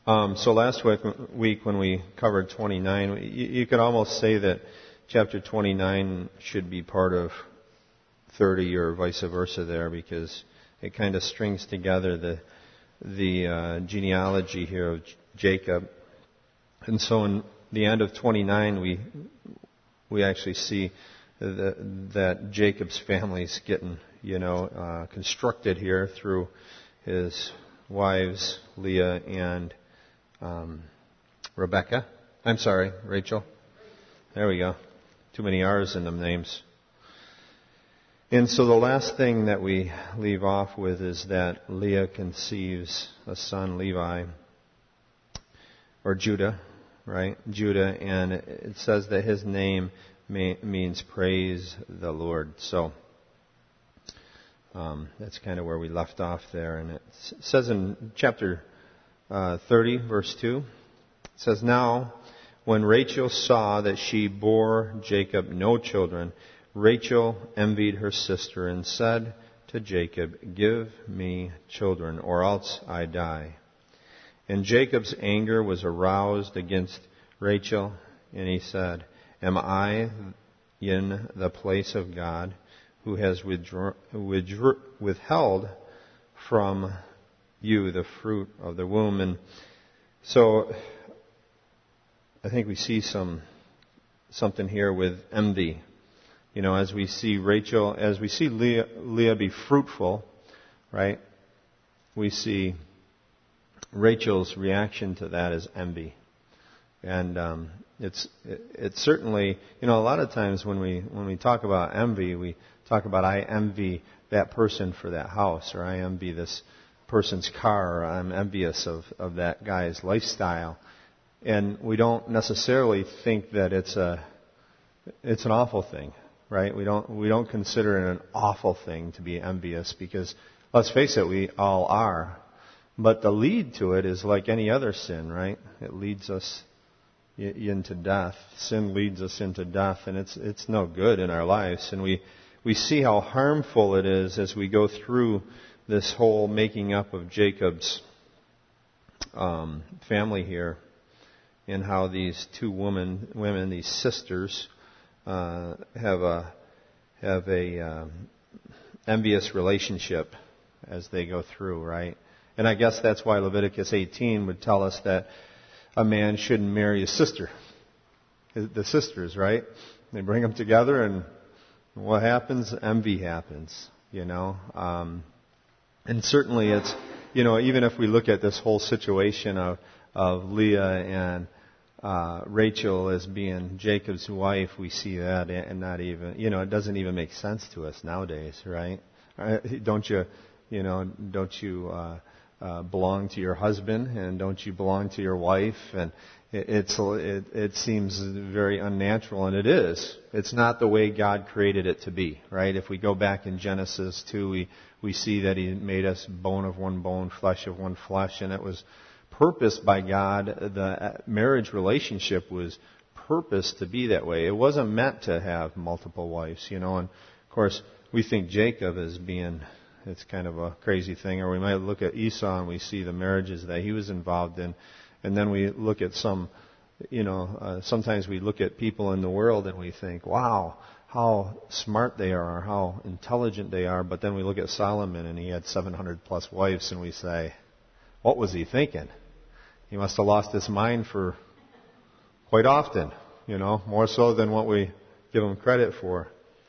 So last week when we covered 29, you could almost say that chapter 29 should be part of 30 or vice versa there, because it kind of strings together the genealogy here of Jacob. And so in the end of 29, we actually see that Jacob's family's getting, constructed here through his wives, Leah and Rachel. There we go. Too many R's in them names. And so the last thing that we leave off with is that Leah conceives a son, Levi, or Judah, right? Judah, and it says that his name means praise the Lord. So that's kind of where we left off there. And it says in chapter 30, verse 2, it says, "Now, when Rachel saw that she bore Jacob no children, Rachel envied her sister and said to Jacob, 'Give me children, or else I die.' And Jacob's anger was aroused against Rachel, and he said, 'Am I in the place of God, who has withheld from you the fruit of the womb?'" And so I think we see something here with envy. As we see Leah be fruitful, right? We see Rachel's reaction to that is envy. And it's certainly, a lot of times when we talk about envy, we talk about, I envy that person for that house, or I envy this person's car, or I'm envious of that guy's lifestyle. And we don't necessarily think that it's an awful thing, right? We don't consider it an awful thing to be envious, because let's face it, we all are. But the lead to it is like any other sin, right? It leads us into death. Sin leads us into death, and it's no good in our lives. And we see how harmful it is as we go through this whole making up of Jacob's family here, and how these two women, these sisters, have a envious relationship as they go through, right? And I guess that's why Leviticus 18 would tell us that a man shouldn't marry his sister. The sisters, right? They bring them together, and what happens? Envy happens, And certainly it's, even if we look at this whole situation of Leah and Rachel as being Jacob's wife, we see that, and not even, it doesn't even make sense to us nowadays, right? Don't you belong to your husband, and don't you belong to your wife? And it seems very unnatural, and it is. It's not the way God created it to be, right? If we go back in Genesis 2, we see that He made us bone of one bone, flesh of one flesh, and it was purposed by God. The marriage relationship was purposed to be that way. It wasn't meant to have multiple wives, And of course, we think Jacob as being, it's kind of a crazy thing. Or we might look at Esau and we see the marriages that he was involved in. And then we look at sometimes we look at people in the world and we think, wow, how smart they are, how intelligent they are. But then we look at Solomon and he had 700 plus wives, and we say, what was he thinking? He must have lost his mind for quite often, more so than what we give him credit for.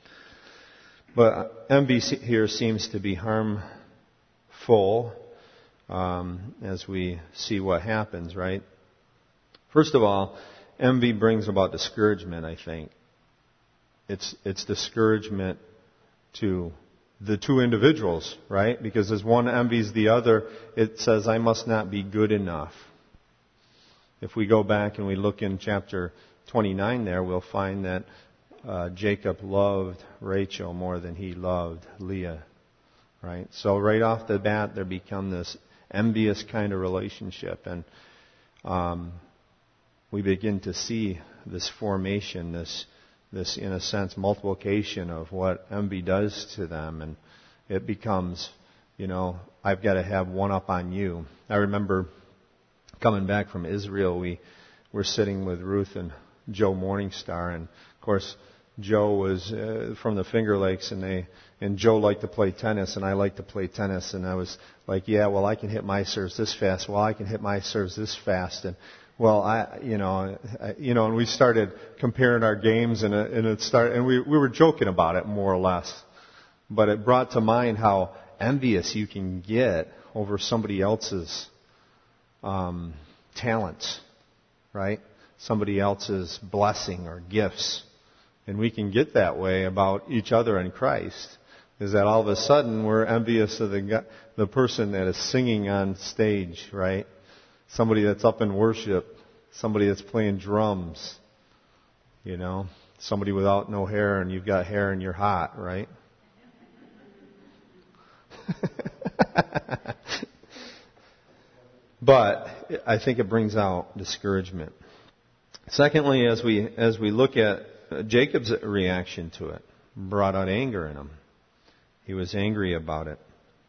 But envy here seems to be harmful as we see what happens, right? First of all, envy brings about discouragement, I think. It's discouragement to the two individuals, right? Because as one envies the other, it says, I must not be good enough. If we go back and we look in chapter 29 there, we'll find that Jacob loved Rachel more than he loved Leah, right? So right off the bat, there become this envious kind of relationship, and we begin to see this formation, this in a sense multiplication of what envy does to them, and it becomes, I've got to have one up on you. I remember coming back from Israel, we were sitting with Ruth and Joe Morningstar, and of course Joe was from the Finger Lakes, and Joe liked to play tennis, and I liked to play tennis, and I was like, yeah, well, I can hit my serves this fast. Well, I can hit my serves this fast, and well, and we started comparing our games, and we were joking about it more or less, but it brought to mind how envious you can get over somebody else's talents, right? Somebody else's blessing or gifts. And we can get that way about each other in Christ, is that all of a sudden we're envious of the person that is singing on stage, right? Somebody that's up in worship, somebody that's playing drums, somebody without no hair and you've got hair and you're hot, right? But I think it brings out discouragement. Secondly, as we look at Jacob's reaction to it, brought out anger in him. He was angry about it.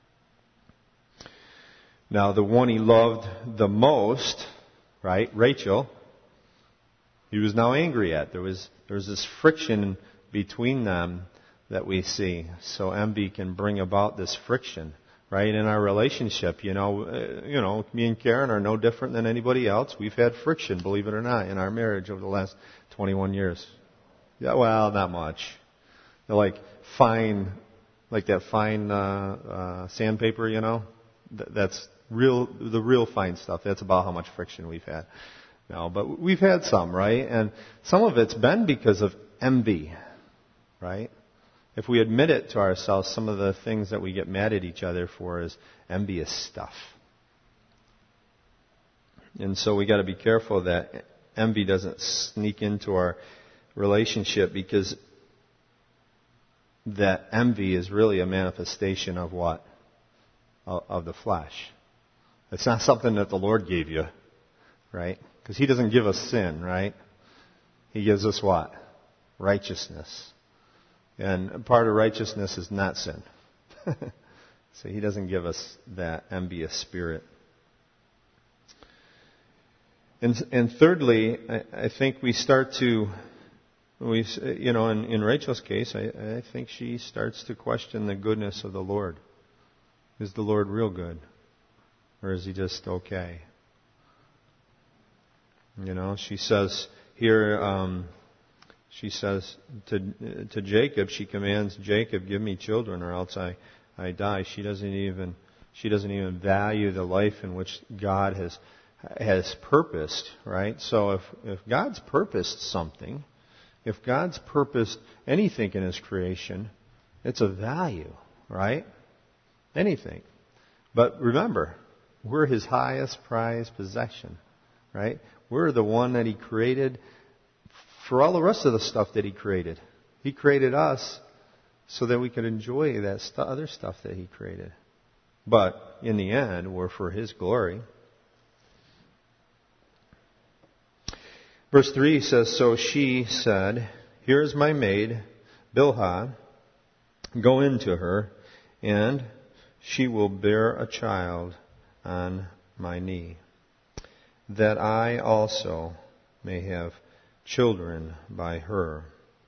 Now, the one he loved the most, right, Rachel, he was now angry at. There was this friction between them that we see. So envy can bring about this friction, right, in our relationship. Me and Karen are no different than anybody else. We've had friction, believe it or not, in our marriage over the last 21 years. Yeah, well, not much. They're like that fine sandpaper, That's the real fine stuff. That's about how much friction we've had. No, but we've had some, right? And some of it's been because of envy, right? If we admit it to ourselves, some of the things that we get mad at each other for is envious stuff. And so we got to be careful that envy doesn't sneak into our relationship, because that envy is really a manifestation of what? Of the flesh. It's not something that the Lord gave you, right? Because He doesn't give us sin, right? He gives us what? Righteousness. And part of righteousness is not sin. So He doesn't give us that envious spirit. And thirdly, I think we start to, in Rachel's case, I think she starts to question the goodness of the Lord. Is the Lord real good? Or is He just okay? She says here, she says to Jacob, she commands Jacob, give me children or else I die. She doesn't even value the life in which God has purposed, right? So if God's purposed something, if God's purposed anything in His creation, it's of value, right? Anything. But remember, we're His highest prized possession, right? We're the one that He created for all the rest of the stuff that He created. He created us so that we could enjoy that other stuff that He created. But in the end, we're for His glory. Verse 3 says, so she said, here is my maid, Bilhah, go in to her, and she will bear a child on my knee, that I also may have children by her.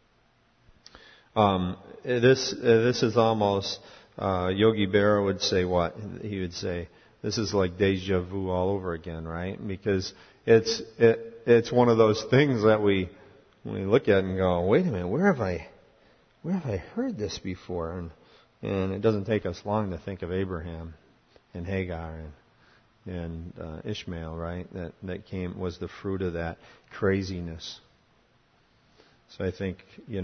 This is almost, Yogi Berra would say what? He would say, this is like deja vu all over again, right? Because it's one of those things that we look at and go, wait a minute, where have I heard this before? And it doesn't take us long to think of Abraham and Hagar and Ishmael, right? That was the fruit of that craziness. So I think,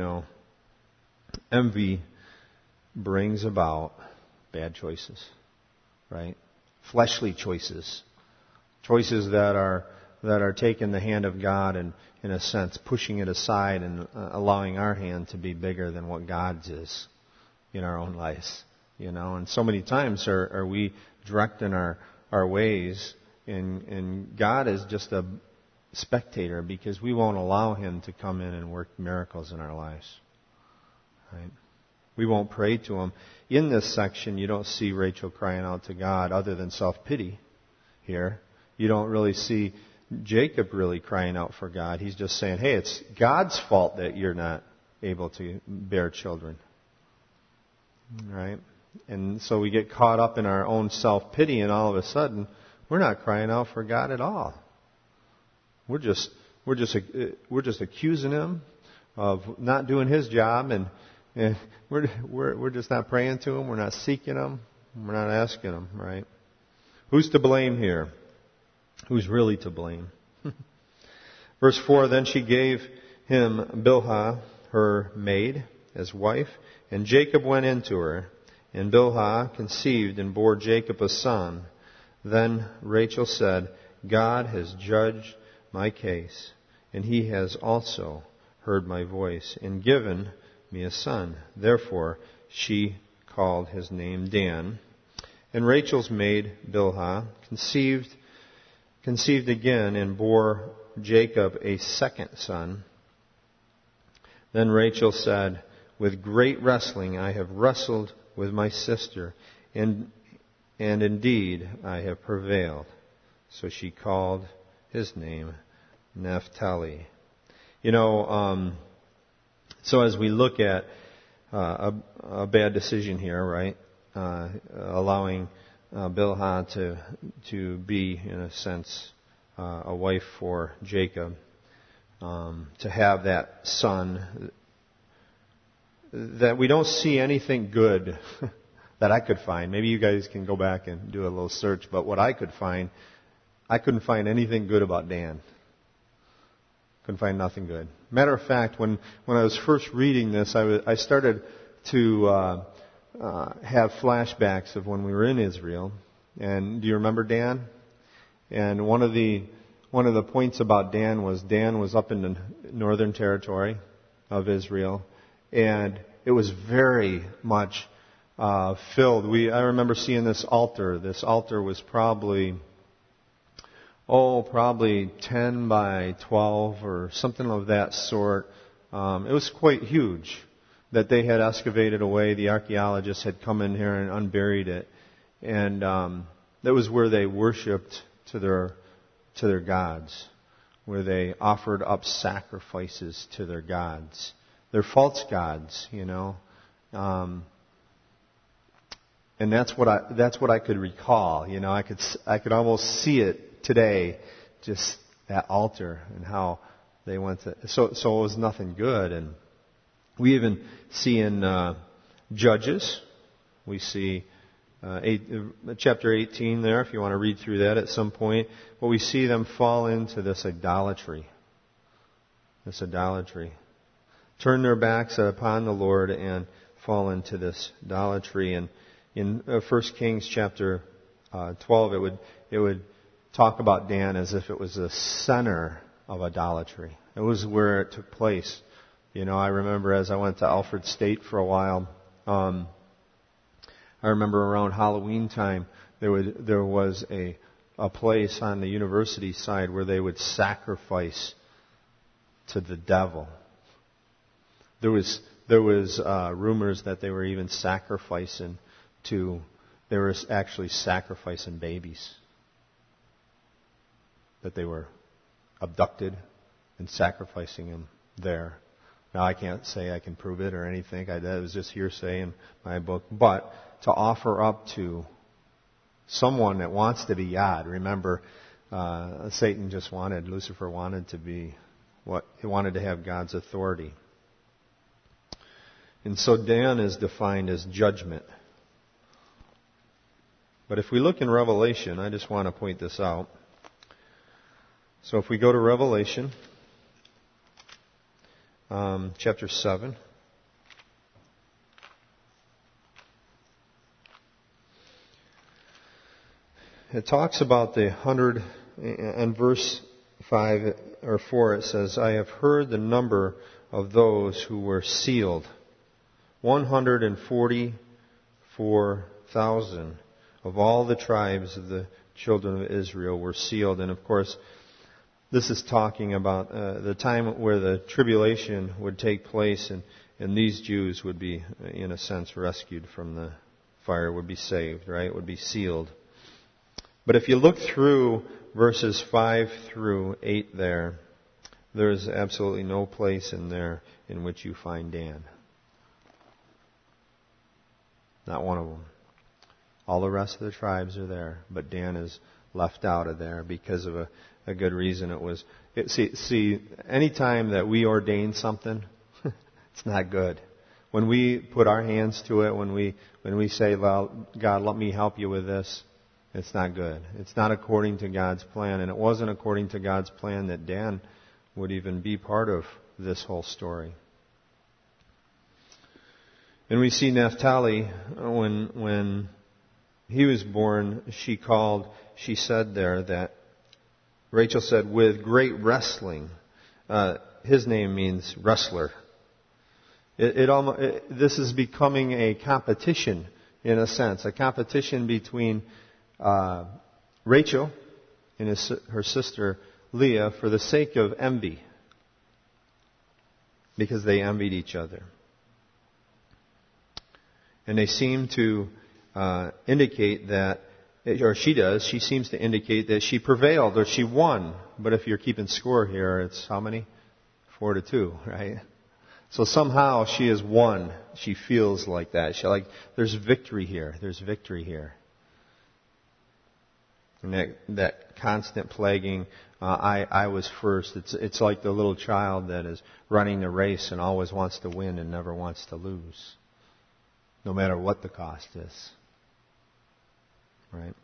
envy brings about bad choices, right? Fleshly choices. Choices that are taking the hand of God and, in a sense, pushing it aside and allowing our hand to be bigger than what God's is in our own lives. And so many times are we direct in our ways, and God is just a spectator because we won't allow Him to come in and work miracles in our lives. Right? We won't pray to Him. In this section, you don't see Rachel crying out to God other than self-pity here. you don't really see Jacob really crying out for God. He's just saying, hey, it's God's fault that you're not able to bear children. Right? And so we get caught up in our own self-pity, and all of a sudden, we're not crying out for God at all. We're just accusing Him of not doing His job, and we're just not praying to Him. We're not seeking Him. We're not asking Him. Right? Who's to blame here? Who's really to blame? Verse 4, then she gave him Bilhah, her maid, as wife, and Jacob went into her. And Bilhah conceived and bore Jacob a son. Then Rachel said, God has judged my case, and He has also heard my voice, and given me a son. Therefore she called his name Dan. And Rachel's maid Bilhah conceived again and bore Jacob a second son. Then Rachel said, with great wrestling I have wrestled with my sister, and indeed I have prevailed. So she called his name Naphtali. So as we look at a bad decision here, right? Allowing Bilhah to be, in a sense, a wife for Jacob, to have that son, that we don't see anything good that I could find. Maybe you guys can go back and do a little search, but what I could find, I couldn't find anything good about Dan. Couldn't find nothing good. Matter of fact, when I was first reading this, I started to have flashbacks of when we were in Israel. And do you remember Dan? And one of the points about Dan was up in the northern territory of Israel, and it was very much filled. I remember seeing this altar. This altar was probably 10 by 12 or something of that sort. It was quite huge that they had excavated away. The archaeologists had come in here and unburied it. And that was where they worshipped to their gods, where they offered up sacrifices to their gods. They're false gods, and that's what I could recall. I could almost see it today, just that altar and how they went to. So it was nothing good. And we even see in Judges, we see chapter 18 there, if you want to read through that at some point, but we see them fall into this idolatry. Turn their backs upon the Lord and fall into this idolatry. And in 1 Kings chapter 12, it would talk about Dan as if it was the center of idolatry. It was where it took place. I remember as I went to Alfred State for a while, I remember around Halloween time, there was a place on the university side where they would sacrifice to the devil. There was rumors that they were even sacrificing they were actually sacrificing babies. That they were abducted and sacrificing them there. Now I can't say I can prove it or anything. That was just hearsay in my book. But to offer up to someone that wants to be God. Remember, Lucifer wanted to be he wanted to have God's authority. And so Dan is defined as judgment. But if we look in Revelation, I just want to point this out. So if we go to Revelation, chapter 7. It talks about the 100, in verse 5 or 4 it says, I have heard the number of those who were sealed. 144,000 of all the tribes of the children of Israel were sealed. And of course, this is talking about the time where the tribulation would take place, and these Jews would be, in a sense, rescued from the fire, would be saved, right? Would be sealed. But if you look through verses 5 through 8 there's absolutely no place in there in which you find Dan. Not one of them. All the rest of the tribes are there, but Dan is left out of there because of a good reason. See, anytime that we ordain something, it's not good. When we put our hands to it, when we say, well, God, let me help you with this, it's not good. It's not according to God's plan, and it wasn't according to God's plan that Dan would even be part of this whole story. And we see Naphtali, when he was born, she said there that, Rachel said, with great wrestling. His name means wrestler. This is becoming a competition, in a sense, a competition between Rachel and her sister Leah for the sake of envy, because they envied each other. And they seem to indicate that, or she seems to indicate that she prevailed or she won. But if you're keeping score here, it's how many? 4-2, right? So somehow she has won. She feels like that. There's victory here. There's victory here. And that constant plaguing, I was first. It's like the little child that is running the race and always wants to win and never wants to lose, no matter what the cost is. Right?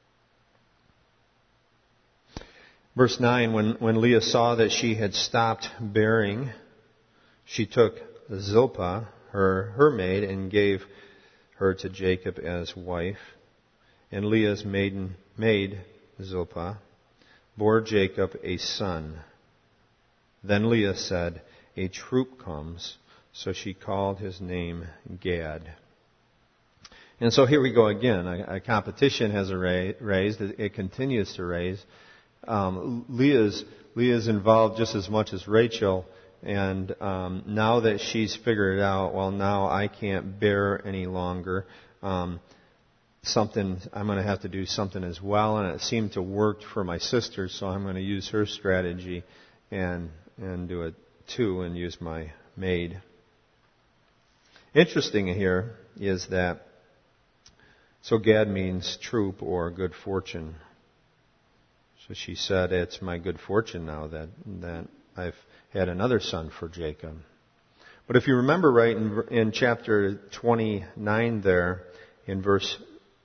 Verse 9, when Leah saw that she had stopped bearing, she took Zilpah, her maid, and gave her to Jacob as wife. And Leah's maid, Zilpah, bore Jacob a son. Then Leah said, a troop comes. So she called his name Gad. And so here we go again. A competition has raised. It continues to raise. Leah's involved just as much as Rachel. And now that she's figured it out, well, now I can't bear any longer. I'm going to have to do something as well. And it seemed to work for my sister, so I'm going to use her strategy and do it too, and use my maid. Interesting here is that, so Gad means troop or good fortune. So she said, it's my good fortune now that I've had another son for Jacob. But if you remember right in chapter 29 there, in verse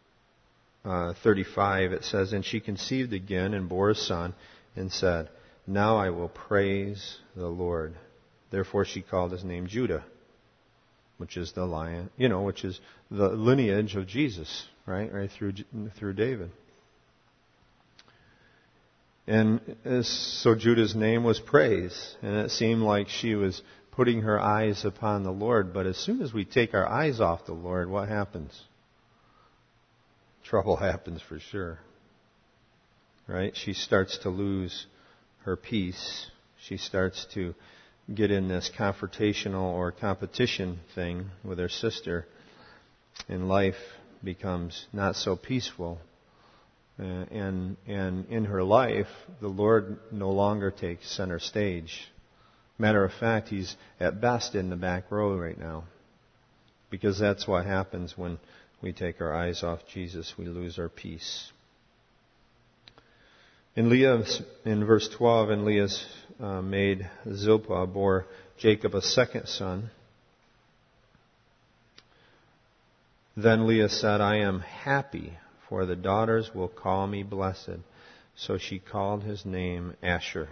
35, it says, and she conceived again and bore a son and said, now I will praise the Lord. Therefore she called his name Judah, which is the lion, which is the lineage of Jesus, right through David. And so Judah's name was praise, and it seemed like she was putting her eyes upon the Lord. But as soon as we take our eyes off the Lord, what happens? Trouble happens for sure. Right? She starts to lose her peace. She starts to get in this confrontational or competition thing with her sister, and life becomes not so peaceful. And in her life, the Lord no longer takes center stage. Matter of fact, He's at best in the back row right now. Because that's what happens when we take our eyes off Jesus. We lose our peace. In verse 12, and Leah's maid Zilpah bore Jacob a second son. Then Leah said, I am happy, for the daughters will call me blessed. So she called his name Asher.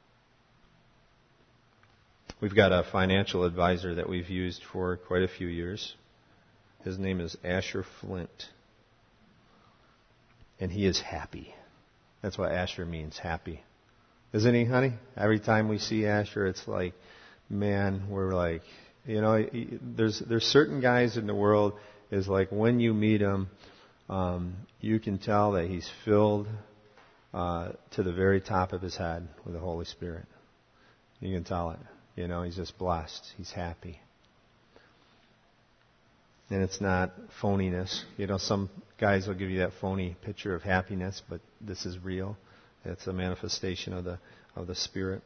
We've got a financial advisor that we've used for quite a few years. His name is Asher Flint. And he is happy. That's what Asher means, happy. Isn't he, honey? Every time we see Asher, it's like, man, we're like, there's certain guys in the world, is like when you meet him, you can tell that he's filled to the very top of his head with the Holy Spirit. You can tell it. He's just blessed. He's happy. And it's not phoniness. Some guys will give you that phony picture of happiness, but this is real. It's a manifestation of the Spirit.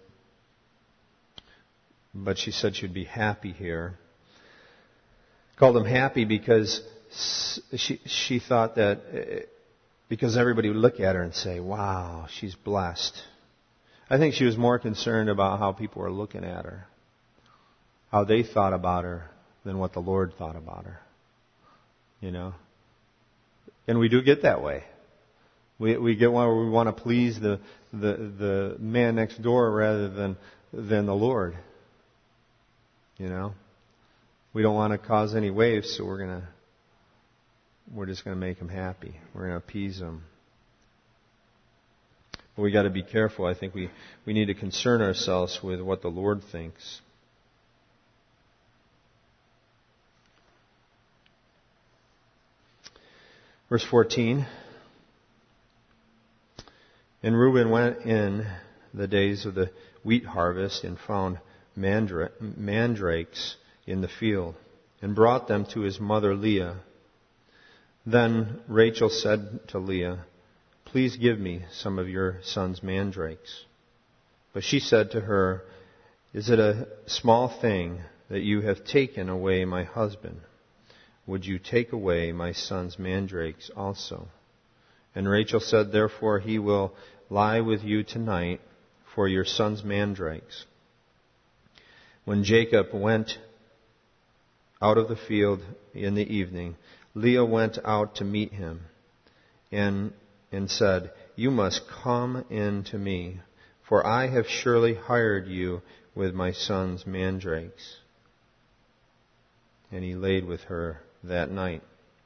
But she said she'd be happy here. Called him happy because she thought that because everybody would look at her and say, wow, she's blessed. I think she was more concerned about how people were looking at her, how they thought about her, than what the Lord thought about her. You know? And we do get that way. We get one where we want to please the man next door rather than the Lord. You know? We don't want to cause any waves, so we're just going to make him happy. We're going to appease him. But we got to be careful. I think we need to concern ourselves with what the Lord thinks. Verse 14. And Reuben went in the days of the wheat harvest and found mandrakes in the field, and brought them to his mother Leah. Then Rachel said to Leah, please give me some of your son's mandrakes. But she said to her, is it a small thing that you have taken away my husband? Would you take away my son's mandrakes also? And Rachel said, therefore he will lie with you tonight for your son's mandrakes. When Jacob went out of the field in the evening, Leah went out to meet him and said, you must come in to me, for I have surely hired you with my son's mandrakes. And he laid with her that night.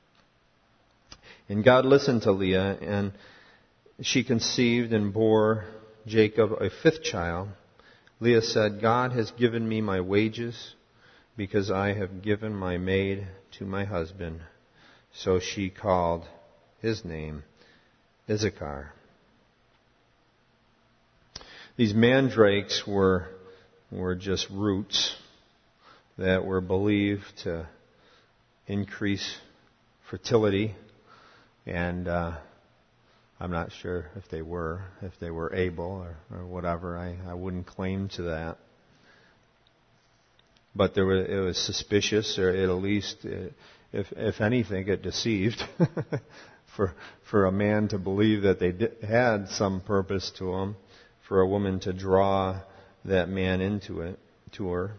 And God listened to Leah, and she conceived and bore Jacob a fifth child. Leah said, God has given me my wages, because I have given my maid to my husband. So she called his name Issachar. These mandrakes were just roots that were believed to increase fertility, and I'm not sure if they were able or whatever. I wouldn't claim to that. But it was suspicious, or at least, if anything, it deceived for a man to believe that they had some purpose to them, for a woman to draw that man into her.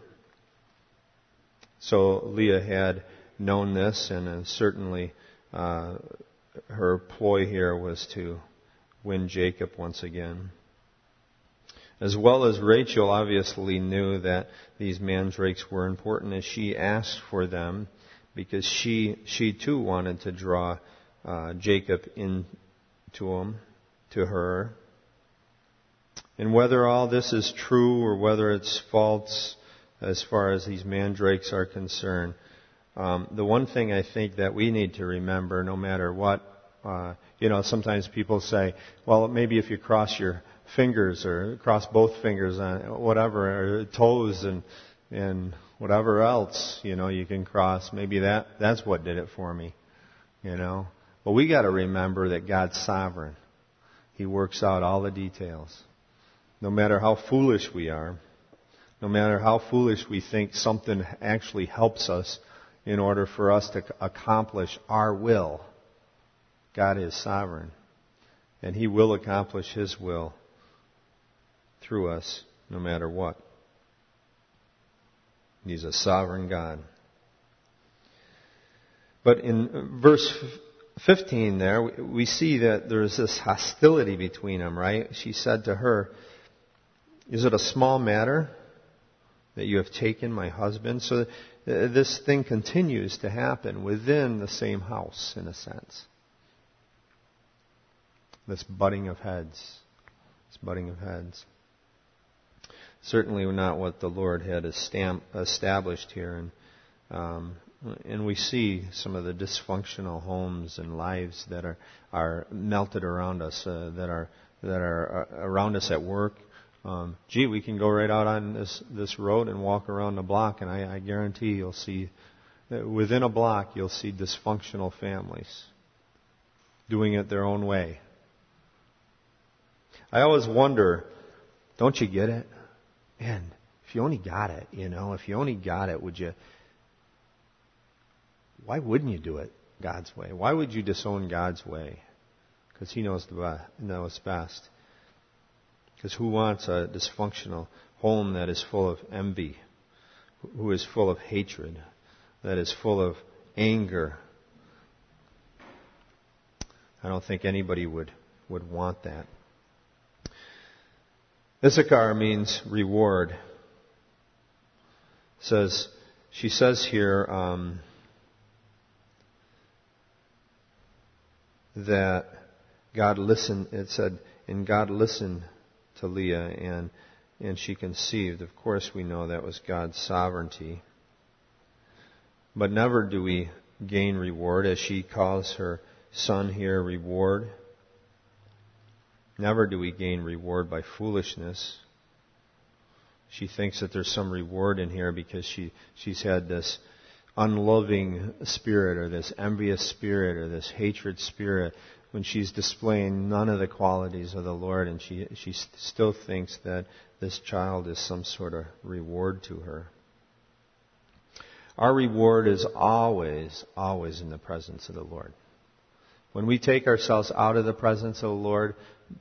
So Leah had known this, and certainly her ploy here was to win Jacob once again. As well as Rachel obviously knew that these mandrakes were important, as she asked for them, because she too wanted to draw Jacob into her. And whether all this is true or whether it's false as far as these mandrakes are concerned, the one thing I think that we need to remember, no matter what, sometimes people say, well, maybe if you cross your fingers or cross both fingers on whatever, or toes and whatever else, you can cross, maybe that's what did it for me, But we got to remember that God's sovereign. He works out all the details. No matter how foolish we are, no matter how foolish we think something actually helps us in order for us to accomplish our will, God is sovereign. And He will accomplish His will through us no matter what. He's a sovereign God. But in verse 15 there, we see that there's this hostility between them, right? She said to her, is it a small matter that you have taken my husband? So this thing continues to happen within the same house, in a sense. This butting of heads. Certainly not what the Lord had established here. And we see some of the dysfunctional homes and lives that are melted around us, that are around us at work. We can go right out on this road and walk around the block, and I guarantee you'll see, within a block, you'll see dysfunctional families doing it their own way. I always wonder, don't you get it? Man, if you only got it, if you only got it, why wouldn't you do it God's way? Why would you disown God's way? Because He knows best. Because who wants a dysfunctional home that is full of envy, who is full of hatred, that is full of anger? I don't think anybody would want that. Issachar means reward. She says here that God listened. It said, and God listened to Leah, and she conceived. Of course, we know that was God's sovereignty. But never do we gain reward, as she calls her son here reward. Never do we gain reward by foolishness. She thinks that there's some reward in here because she's had this unloving spirit or this envious spirit or this hatred spirit when she's displaying none of the qualities of the Lord, and she still thinks that this child is some sort of reward to her. Our reward is always, always in the presence of the Lord. When we take ourselves out of the presence of the Lord,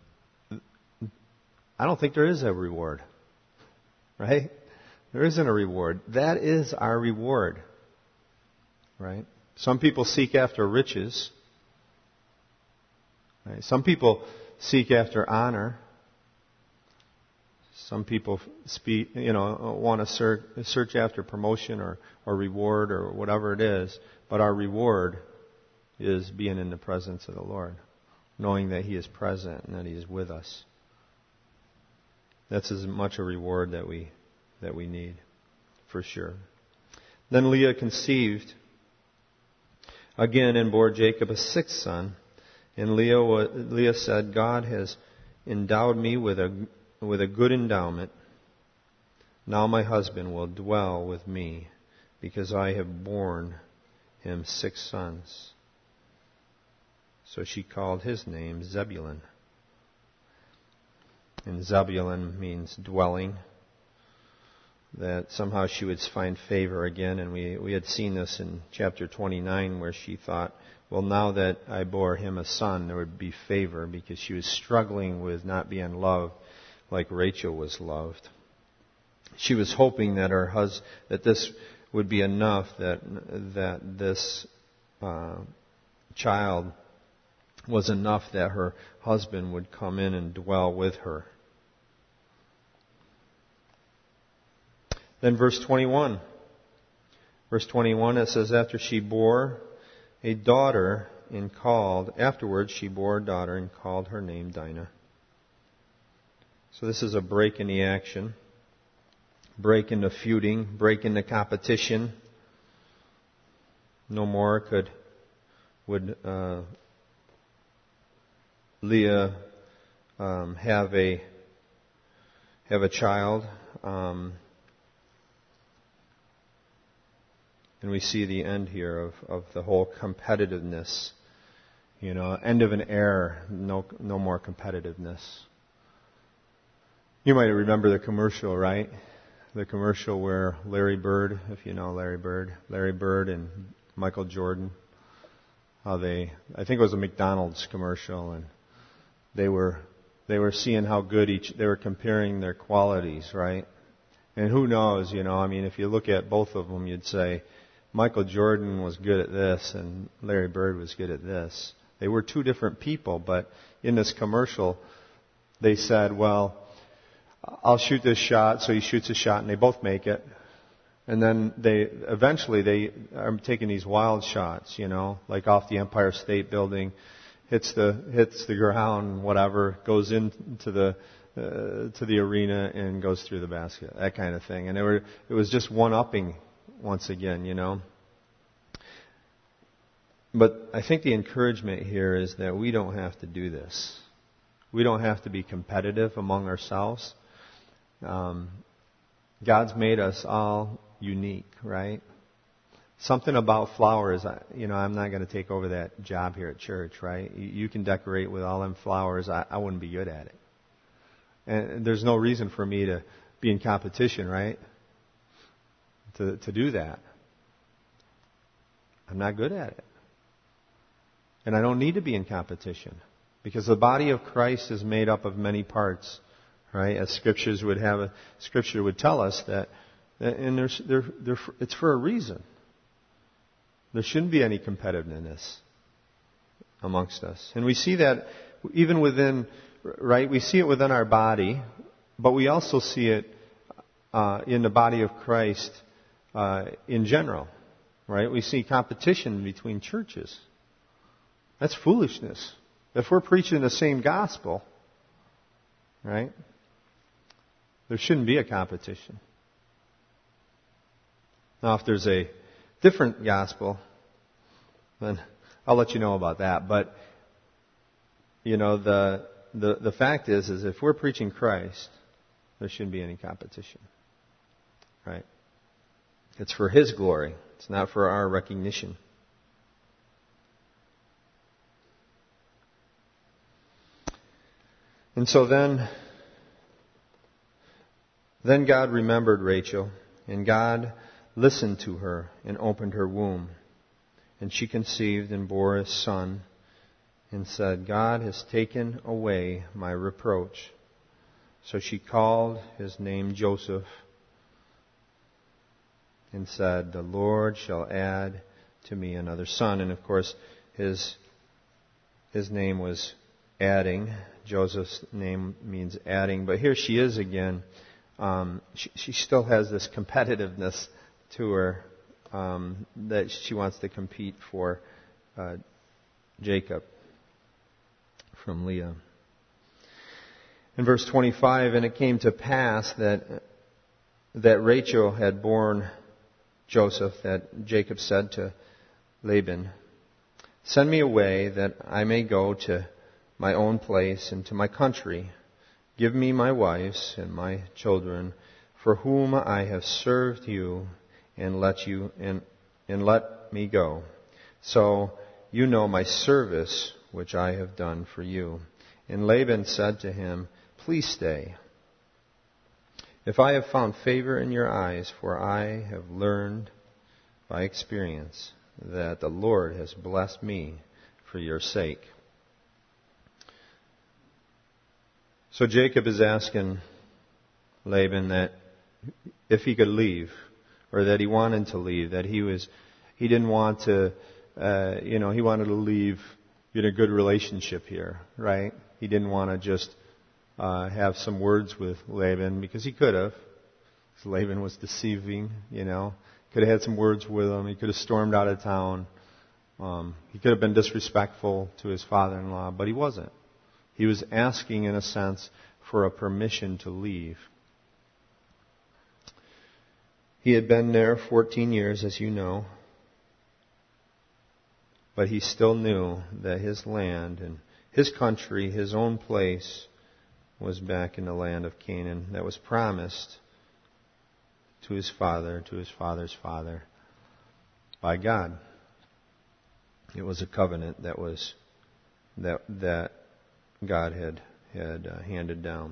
I don't think there is a reward. Right? There isn't a reward. That is our reward. Right? Some people seek after riches. Right? Some people seek after honor. Some people want to search after promotion or reward or whatever it is. But our reward is being in the presence of the Lord, knowing that He is present and that He is with us. That's as much a reward that we need, for sure. Then Leah conceived again and bore Jacob a sixth son. And Leah said, God has endowed me with a good endowment. Now my husband will dwell with me, because I have borne him 6 sons. So she called his name Zebulun. And Zebulun means dwelling. That somehow she would find favor again. And we had seen this in chapter 29, where she thought, well, now that I bore him a son, there would be favor, because she was struggling with not being loved like Rachel was loved. She was hoping that that this would be enough, that this child was enough that her husband would come in and dwell with her. Then verse 21. Verse 21, it says, afterwards she bore a daughter and called her name Dinah. So this is a break in the action, break in the feuding, break in the competition. No more would Leah have a child. And we see the end here of the whole competitiveness. End of an era, no more competitiveness. You might remember the commercial, right? The commercial where Larry Bird, if you know Larry Bird and Michael Jordan, I think it was a McDonald's commercial, and they were seeing how good they were comparing their qualities, right? And who knows, if you look at both of them, you'd say Michael Jordan was good at this and Larry Bird was good at this. They were two different people, but in this commercial, they said, well, I'll shoot this shot, so he shoots a shot, and they both make it. And then they are taking these wild shots, like off the Empire State Building, hits the ground, whatever, goes into the arena and goes through the basket, that kind of thing. And it was just one-upping once again, But I think the encouragement here is that we don't have to do this. We don't have to be competitive among ourselves. God's made us all unique, right? Something about flowers, I'm not going to take over that job here at church, right? You can decorate with all them flowers. I wouldn't be good at it. And there's no reason for me to be in competition, right? To do that. I'm not good at it. And I don't need to be in competition. Because the body of Christ is made up of many parts, right? As Scripture would tell us that, and it's for a reason. There shouldn't be any competitiveness amongst us. And we see that even within, right? We see it within our body, but we also see it in the body of Christ in general, right? We see competition between churches. That's foolishness. If we're preaching the same gospel, right, there shouldn't be a competition. Now, if there's a different gospel, then I'll let you know about that. But, you know, the fact is if we're preaching Christ, there shouldn't be any competition, right? It's for His glory. It's not for our recognition. And so then God remembered Rachel, and God listened to her and opened her womb. And she conceived and bore a son and said, God has taken away my reproach. So she called his name Joseph and said, the Lord shall add to me another son. And of course, his name was adding. Joseph's name means adding. But here she is again. She still has this competitiveness to her that she wants to compete for Jacob from Leah. In verse 25, and it came to pass that Rachel had borne Joseph, that Jacob said to Laban, send me away that I may go to my own place and to my country. Give me my wives and my children, for whom I have served you, and let me go. So you know my service which I have done for you. And Laban said to him, please stay, if I have found favor in your eyes, for I have learned by experience that the Lord has blessed me for your sake. So Jacob is asking Laban that if he could leave, or that he wanted to leave, that he didn't want to, he wanted to leave in a good relationship here, right? He didn't want to just have some words with Laban, because he could have. Laban was deceiving, Could have had some words with him. He could have stormed out of town. He could have been disrespectful to his father-in-law, but he wasn't. He was asking, in a sense, for a permission to leave. He had been there 14 years, as you know, but he still knew that his land and his country, his own place, was back in the land of Canaan that was promised to his father, to his father's father, by God. It was a covenant that God had handed down.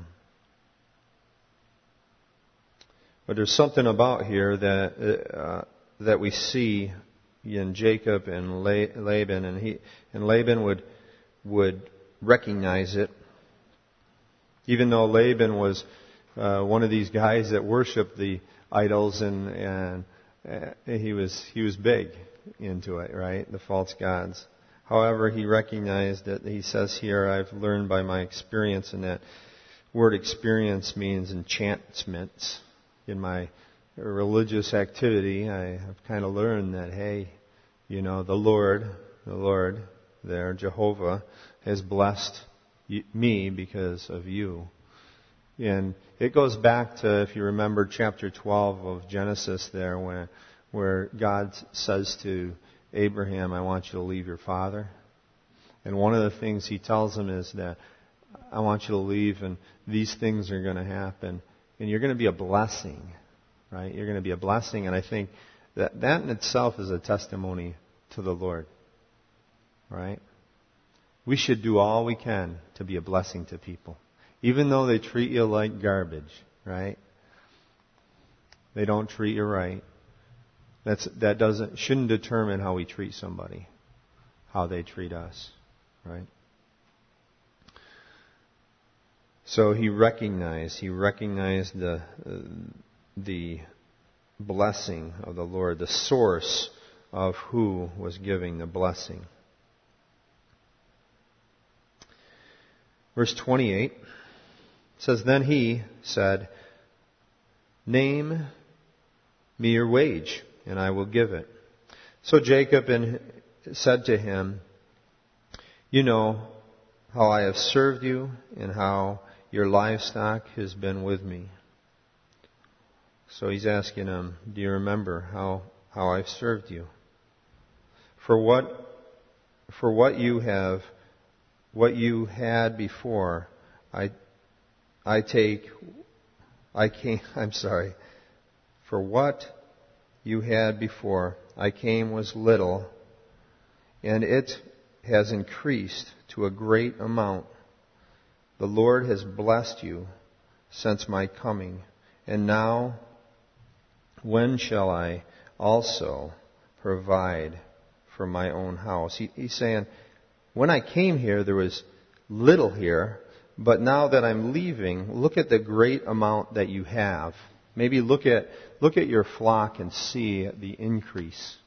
But there's something about here that we see in Jacob and Laban, and Laban would recognize it, even though Laban was one of these guys that worshiped the idols, and he was big into it, right? The false gods. However, he recognized that. He says here, I've learned by my experience, and that word experience means enchantments. In my religious activity, I have kind of learned that, hey, the Lord there, Jehovah, has blessed me because of you. And it goes back to, if you remember, chapter 12 of Genesis there, where God says to Abraham, I want you to leave your father. And one of the things he tells him is that I want you to leave, and these things are going to happen. And you're going to be a blessing, right? You're going to be a blessing. And I think that in itself is a testimony to the Lord, right? We should do all we can to be a blessing to people. Even though they treat you like garbage, right? They don't treat you right. That shouldn't determine how we treat somebody, how they treat us, right? So he recognized the blessing of the Lord, the source of who was giving the blessing. Verse 28 says, Then he said, Name me your wage, and I will give it. So Jacob said to him, You know how I have served you, and how your livestock has been with me. So he's asking him, Do you remember how I've served you? For what you had before, For what you had before, I came was little, and it has increased to a great amount. The Lord has blessed you since my coming, and now when shall I also provide for my own house? He's saying, when I came here, there was little here, but now that I'm leaving, look at the great amount that you have. Maybe look at your flock and see the increase.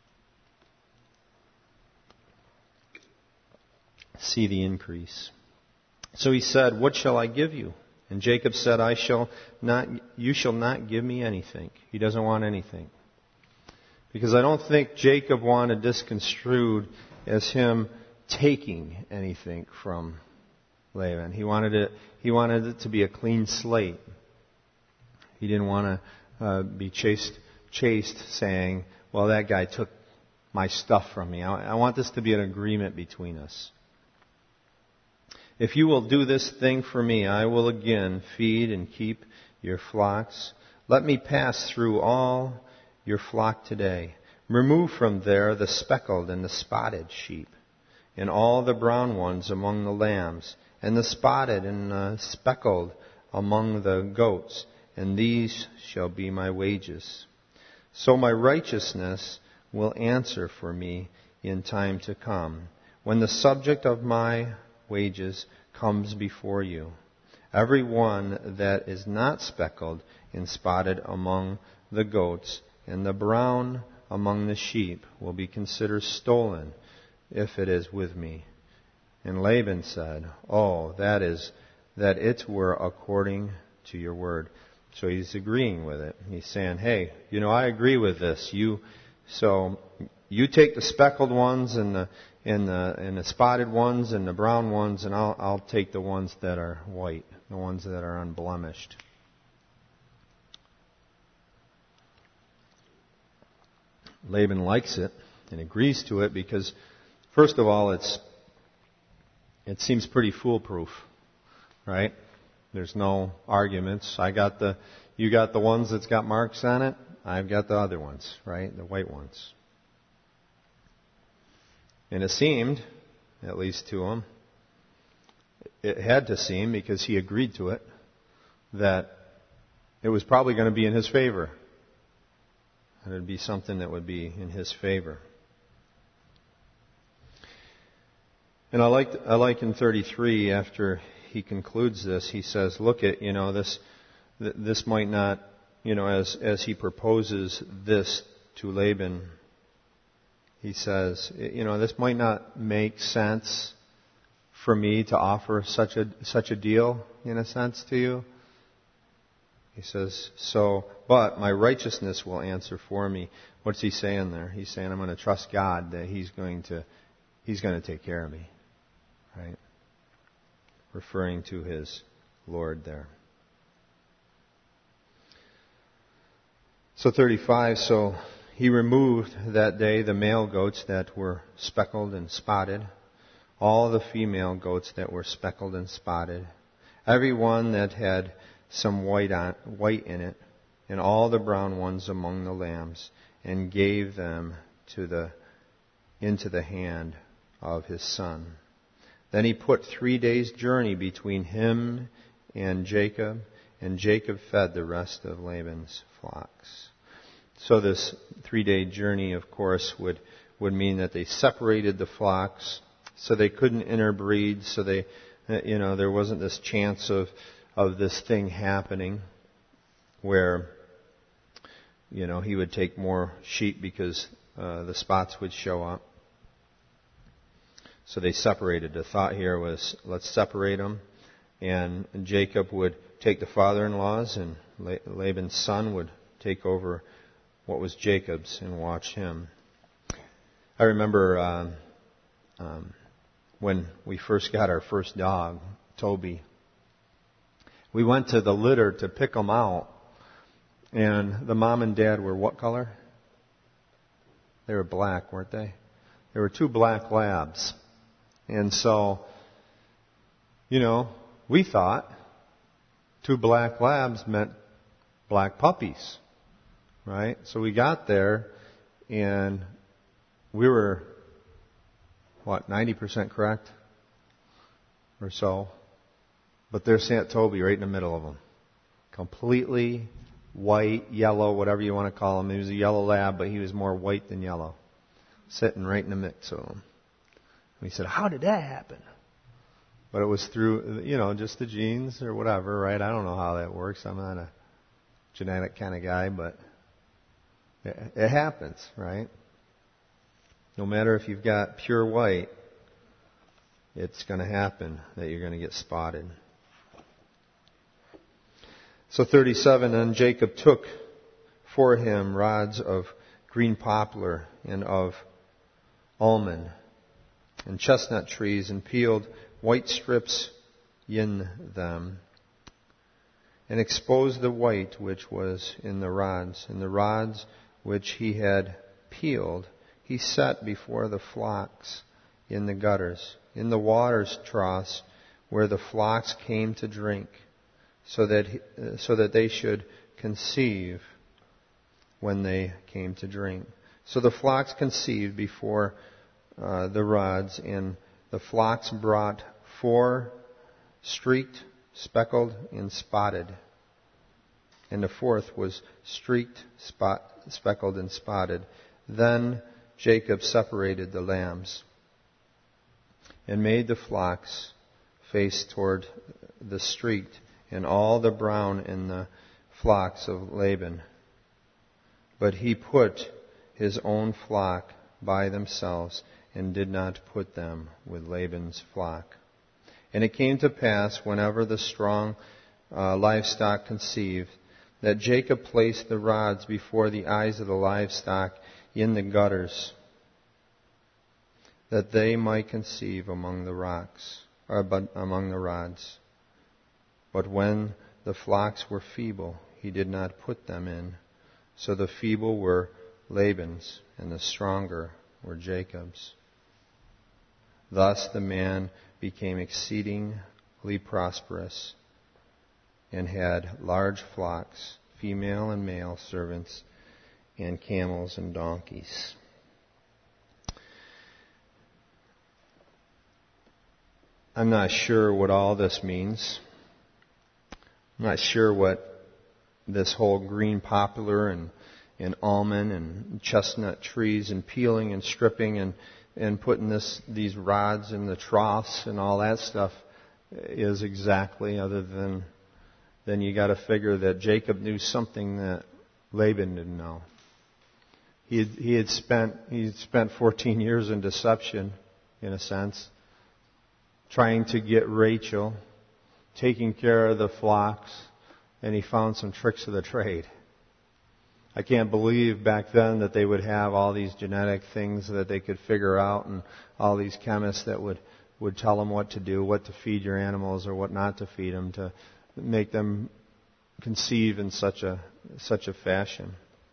See the increase. So he said, What shall I give you? And Jacob said, You shall not give me anything. He doesn't want anything. Because I don't think Jacob wanted this construed as him taking anything from Laban. He wanted it to be a clean slate. He didn't want to be chased saying, well, that guy took my stuff from me. I want this to be an agreement between us. If you will do this thing for me, I will again feed and keep your flocks. Let me pass through all your flock today. Remove from there the speckled and the spotted sheep, and all the brown ones among the lambs, and the spotted and the speckled among the goats, and these shall be my wages. So my righteousness will answer for me in time to come, when the subject of my wages comes before you. Every one that is not speckled and spotted among the goats, and the brown among the sheep will be considered stolen, if it is with me. And Laban said, Oh, that it were according to your word. So he's agreeing with it. He's saying, hey, I agree with this. So you take the speckled ones and the spotted ones and the brown ones, and I'll take the ones that are white, the ones that are unblemished. Laban likes it and agrees to it because, first of all, it seems pretty foolproof, right? There's no arguments. You got the ones that's got marks on it. I've got the other ones, right? The white ones. And it seemed, at least to him, it had to seem, because he agreed to it, that it was probably going to be in his favor. It would be something that would be in his favor. And I like in 33, after he concludes this, he says, look at, this might not, as he proposes this to Laban, he says, this might not make sense for me to offer such a deal, in a sense, to you. He says, but my righteousness will answer for me. What's he saying there? He's saying, I'm going to trust God that He's going to take care of me. Right? Referring to his Lord there. So 35, so he removed that day the male goats that were speckled and spotted, all the female goats that were speckled and spotted, every one that had some white in it, and all the brown ones among the lambs, and gave them into the hand of his son. Then he put 3 days' journey between him and Jacob fed the rest of Laban's flocks. So this 3-day journey, of course, would mean that they separated the flocks so they couldn't interbreed, so they, there wasn't this chance of this thing happening where, he would take more sheep because the spots would show up. So they separated. The thought here was, let's separate them. And Jacob would take the father-in-laws, and Laban's son would take over what was Jacob's and watch him. I remember when we first got our first dog, Toby. We went to the litter to pick them out, and the mom and dad were what color? They were black, weren't they? There were 2 black labs. And so, we thought 2 black labs meant black puppies, right? So we got there, and we were, 90% correct or so? But there's Aunt Toby right in the middle of them. Completely white, yellow, whatever you want to call him. He was a yellow lab, but he was more white than yellow. Sitting right in the mix of them. We said, how did that happen? But it was through, just the genes or whatever, right? I don't know how that works. I'm not a genetic kind of guy, but it happens, right? No matter if you've got pure white, it's going to happen that you're going to get spotted. So 37, and Jacob took for him rods of green poplar and of almond and chestnut trees, and peeled white strips in them, and exposed the white which was in the rods. And the rods which he had peeled he set before the flocks in the gutters, in the waters troughs where the flocks came to drink, so that they should conceive when they came to drink. So the flocks conceived before the rods, and the flocks brought 4 streaked, speckled, and spotted. And the 4th was streaked, speckled, and spotted. Then Jacob separated the lambs and made the flocks face toward the streaked, and all the brown in the flocks of Laban. But he put his own flock by themselves, and did not put them with Laban's flock. And it came to pass, whenever the strong livestock conceived, that Jacob placed the rods before the eyes of the livestock in the gutters, that they might conceive among the rocks, among the rods. But when the flocks were feeble, he did not put them in. So the feeble were Laban's, and the stronger were Jacob's. Thus the man became exceedingly prosperous, and had large flocks, female and male servants, and camels and donkeys. I'm not sure what all this means. I'm not sure what this whole green poplar and almond and chestnut trees and peeling and stripping and putting these rods in the troughs and all that stuff is exactly, other than you got to figure that Jacob knew something that Laban didn't know. He had spent 14 years in deception, in a sense, trying to get Rachel, taking care of the flocks, and he found some tricks of the trade. I can't believe back then that they would have all these genetic things that they could figure out, and all these chemists that would tell them what to do, what to feed your animals or what not to feed them, to make them conceive in such a fashion.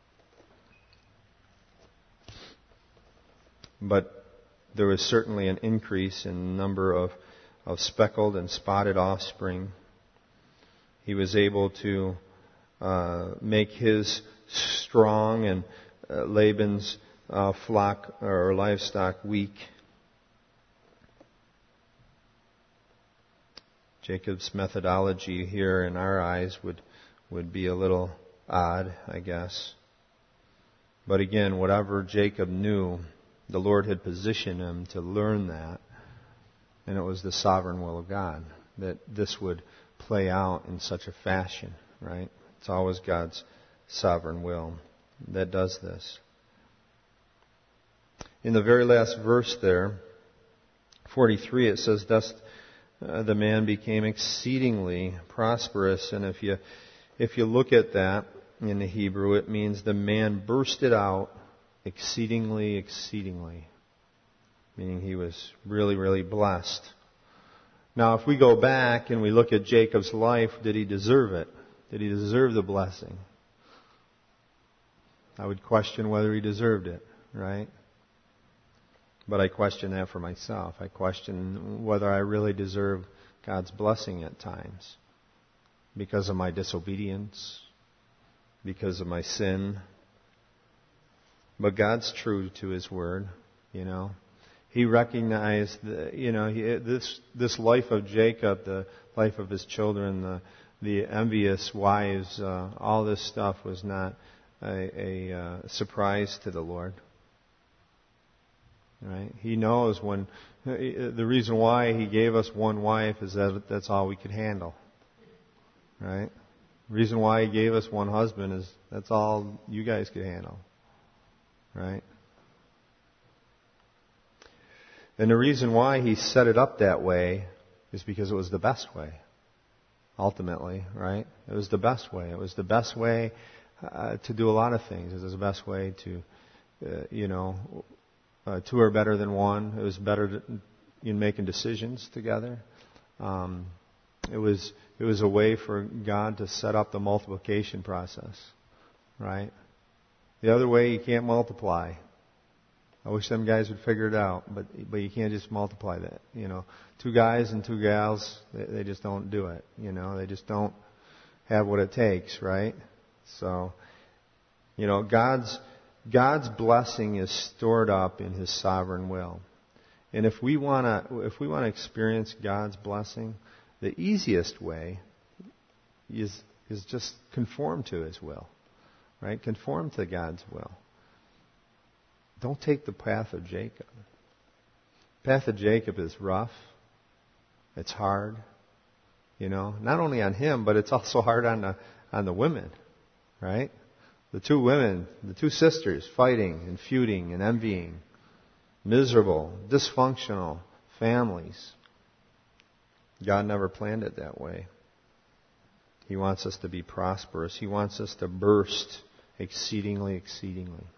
But there was certainly an increase in the number of speckled and spotted offspring. He was able to make his strong and Laban's flock or livestock weak. Jacob's methodology here in our eyes would be a little odd, I guess. But again, whatever Jacob knew, the Lord had positioned him to learn that. And it was the sovereign will of God that this would play out in such a fashion, right? It's always God's sovereign will that does this. In the very last verse there, 43, it says, thus the man became exceedingly prosperous. And if you look at that in the Hebrew, it means the man bursted out exceedingly, exceedingly. Meaning he was really, really blessed. Now, if we go back and we look at Jacob's life, did he deserve it? Did he deserve the blessing? I would question whether he deserved it, right? But I question that for myself. I question whether I really deserve God's blessing at times because of my disobedience, because of my sin. But God's true to His Word, you know. He recognized, this life of Jacob, the life of his children, the envious wives, all this stuff was not a surprise to the Lord. Right? He knows when the reason why He gave us one wife is that that's all we could handle. Right? The reason why He gave us one husband is that's all you guys could handle. Right? And the reason why He set it up that way is because it was the best way. Ultimately, right? It was the best way. It was the best way to do a lot of things. It was the best way to, two are better than one. It was better in making decisions together. It was a way for God to set up the multiplication process, right? The other way, you can't multiply. I wish them guys would figure it out, but you can't just multiply that. Two guys and two gals, they just don't do it. They just don't have what it takes, right? So, God's blessing is stored up in His sovereign will, and if we want to experience God's blessing, the easiest way is just conform to His will, right? Conform to God's will. Don't take the path of Jacob. The path of Jacob is rough. It's hard. Not only on him, but it's also hard on the women, right? The two women, the two sisters fighting and feuding and envying. Miserable, dysfunctional families. God never planned it that way. He wants us to be prosperous. He wants us to burst exceedingly, exceedingly.